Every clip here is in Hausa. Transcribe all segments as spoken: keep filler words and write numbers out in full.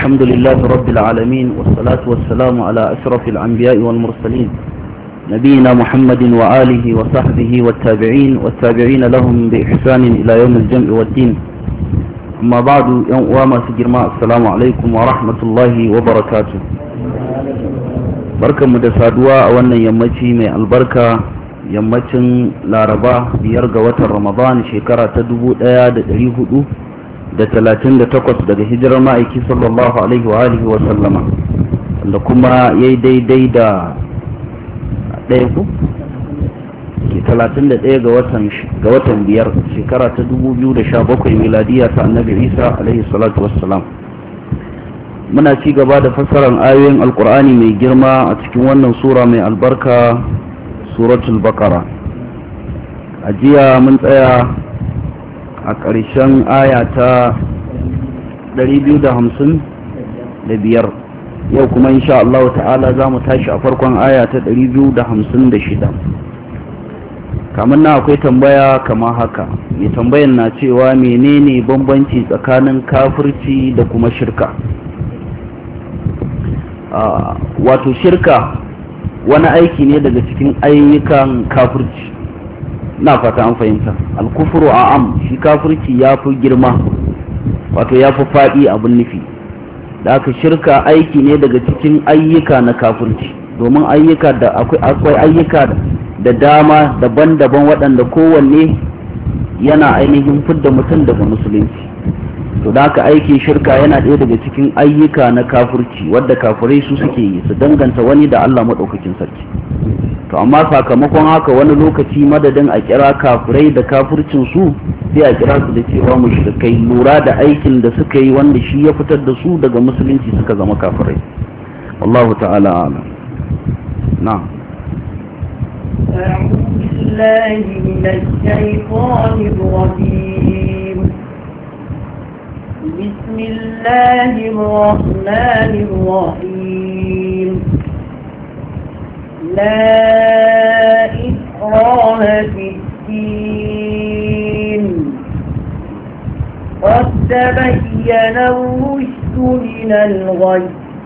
الحمد لله رب العالمين والصلاة والسلام على أشرف الأنبياء والمرسلين نبينا محمد وآله وصحبه والتابعين والتابعين لهم بإحسان إلى يوم الجمع والدين. أما بعد يوم سجرما السلام عليكم ورحمة الله وبركاته. بركة مدسادوا أولا يمتي من البركة yammacin laraba biyar ga watan ramadan shekara ta dubu daya da dari hudu da talatin da takwas daga hijirar ma'aiki sallallahu alaihi wa alihi wa sallama, wanda kuma ya yi daidai da ɗaya ku ke talatin da ɗaya ga watan biyar shekara ta dubu biyu da sha bakwai miladiya ta annabi isa alaihi salatu wassalam. Muna ci gaba da fassarar ayoyin alkur'ani mai girma a cikin wannan sura mai albarka, suratul baqara. A jiya mun tsaya a ƙarshen aya ta ɗari biyu da hamsin da biyar, yau kuma insha Allah ta'ala za mu tashi a farkon aya ta ɗari biyu da hamsin da shida. Kamar na akwai tambaya kama haka, mai tambayan na cewa menene bambanci tsakanin kafirci da kuma shirka. Wato shirka wani aiki ne daga cikin ayyukan kafirci, na fata an fahimta. Alkufuru a am, shi kafirci ya fi girma, wato ya fi faɗi abin nufi. Da aka shirka aiki ne daga cikin ayyuka na kafirci, domin ayyuka da akwai ayyuka da dama daban-daban waɗanda kowanne yana ainihin fidda mutum daga musulunci. To da aka aikin shirka yana ɗaya daga cikin ayyuka na kafirci wadda kafirai su suke yi, su danganta wani da Allah maɗaukakin sarki. To amma sakamakon haka wani lokaci madadin a kira kafirai da kafircin su sai a kira su da cewa mushrikai, lura da aikin da suka yi wanda shi ya fitar da su daga musulunci suka zama kafirai. Allahu ta'ala a'lam. Na'am. أعوذ بالله من الشيطان الرجيم. بسم الله الرحمن الرحيم. لا إكراه في الدين قد تبين الرشد من الغي،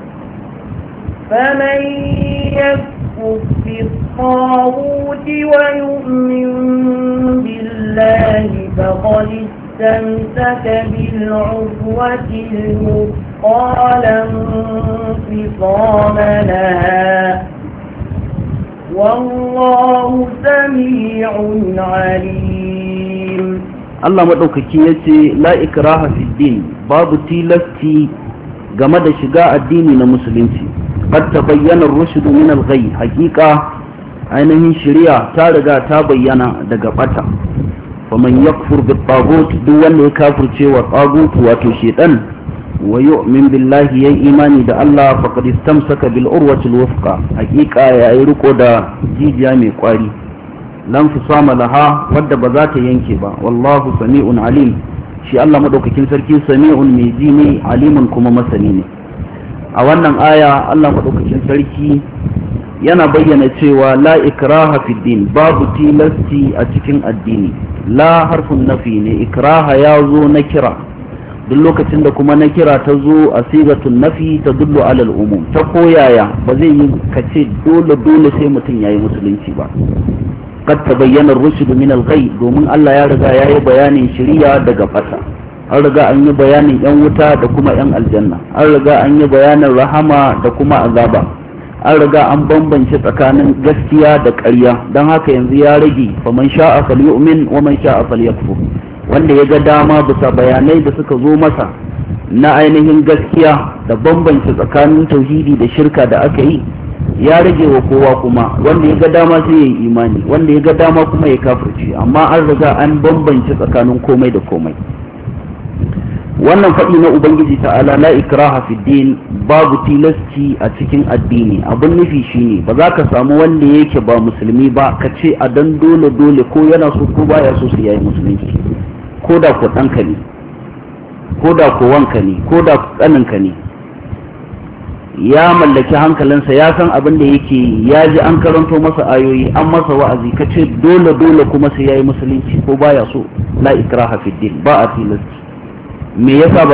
فمن يكفر بالطاغوت ويؤمن بالله فقد استمسك بالعروة الوثقى لا انفصام لها، والله سميع عليم. Allah maɗaukaki ya ce la ikraha fi din, babu tilasti game da shiga addini na musulunci. Qad tabayyana ar-rushd min al-ghay, haqiqa ainihin shari'a ta riga ta bayyana daga bata. faman yakfur bit tagut, duk wanda ya kafirce wa tagut wato shedan, wa yu'min billahi yayi imani da Allah, faqad istamsaka bil urwati al wuthqa, haqiqa yayi riko da jijiya mai kwari, lan fusama laha, wadda ba za ta yanke ba. Wallahu sami'un alim, shi Allah madaukakin sarki sami'un mai ji ne, alimun kuma masani ne. A wannan aya Allah madaukakin sarki yana bayyana cewa la ikraha fi din, babu tilasti a cikin addini. La harfin nafi ne, ikraha ya zo na kira, duk lokacin da kuma na kira ta zo a sigatun nafi ta dullu alal umum, ta koyaya ba zai yi kace dole dole sai mutum yayi musulunci ba. Qad tabayyana ar-rushd min al-ghay, domin Allah ya riga yayi bayanin shari'a daga fata, an riga an yi bayanin yan wuta da kuma yan aljanna, an riga an yi bayanin rahama da kuma azaba, an riga an bambance tsakanin gaskiya da ƙarya. Don haka yanzu ya rage faman sha'a falyu'min wa man sha'a falyakfur, wanda ya ga dama bisa bayanai da suka zo masa na ainihin gaskiya da bambance tsakanin tauhidi da shirka da aka yi, ya rage wa kowa kuma, wanda ya ga dama sai ya yi imani, wanda ya ga dama kuma ya kafirce, amma an riga an bambance tsakanin komai da komai. Wannan faɗi na Ubangiji ta'ala la ikraha fi din, babu tilasci a cikin addini. Abin nufi shine ba za ka samu wanda yake ba musulmi ba ka ce a dan dole dole ko yana so ko baya so su yayi musulunci, ko da ko ɗanka ne, ko da ko wanka ne, ko da ko ƙaninka ne, ya mallaki hankalinsa, ya san abin da yake, ya ji an karanto masa ayoyi, an masa wa'azi, ka ce dole dole kuma sai yayi musulunci ko baya so. La ikraha fi din, ba a tilasci. Me yasa